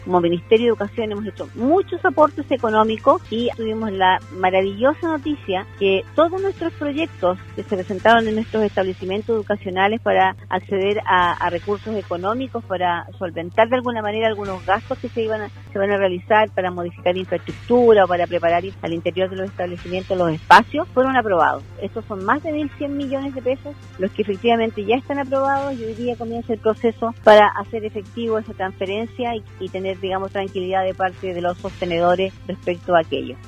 como Ministerio de Educación hemos hecho muchos aportes económicos y tuvimos la maravillosa noticia que todos nuestros proyectos que se presentaron en nuestros establecimientos educacionales para acceder a recursos económicos, para solventar de alguna manera algunos gastos que se van a realizar para modificar infraestructura o para preparar al interior de los establecimientos los espacios, fueron aprobados. Estos son más de 1.100 millones de pesos los que efectivamente ya están aprobados y hoy día comienza el proceso para hacer efectivo esa transferencia y tener, digamos, tranquilidad de parte de los sostenedores respecto a aquello.